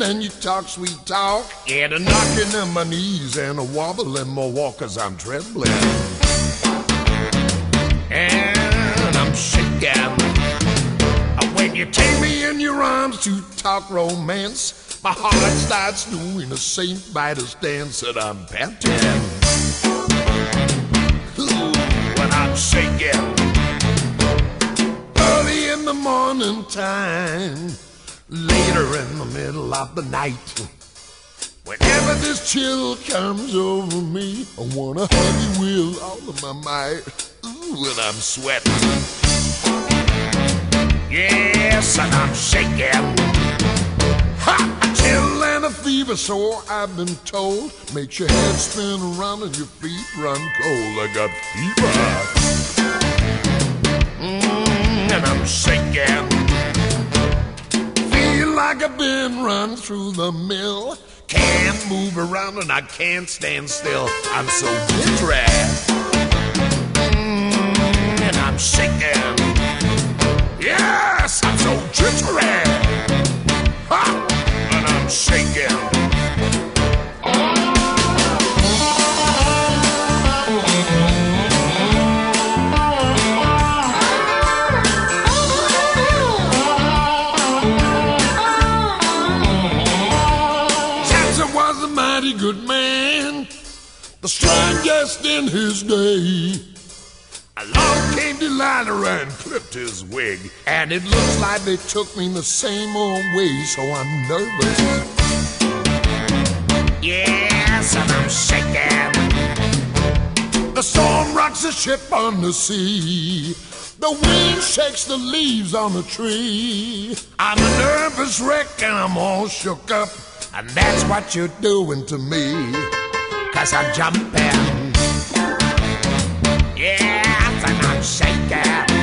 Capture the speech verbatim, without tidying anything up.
and you talk sweet talk, and a knocking in my knees and a wobble in my walk as I'm trembling. And I'm shaking. When you take me in your arms to talk romance, my heart starts doing a Saint Vitus dance, and I'm panting. Ooh, when I'm shaking. Early in the morning time, later in the middle of the night, whenever this chill comes over me, I wanna hug you with all of my might. Ooh, and I'm sweating. Yes, and I'm shaking. Ha! A chill and a fever sore, I've been told, makes your head spin around and your feet run cold. I got fever. Mm, and I'm shaking. Feel like I've been run through the mill. Can't move around and I can't stand still. I'm so jittery. Mm, and I'm shaking. Yes, I'm so jittery. Ha! And I'm shaking. Samson was a mighty good man, the strongest in his day. Along came Delilah and clipped his wig, and it looks like they took me the same old way, so I'm nervous. Yes, and I'm shaking. The storm rocks the ship on the sea. The wind shakes the leaves on the tree. I'm a nervous wreck and I'm all shook up, and that's what you're doing to me, 'cause I'm jumping. Yeah. And I'm shaking.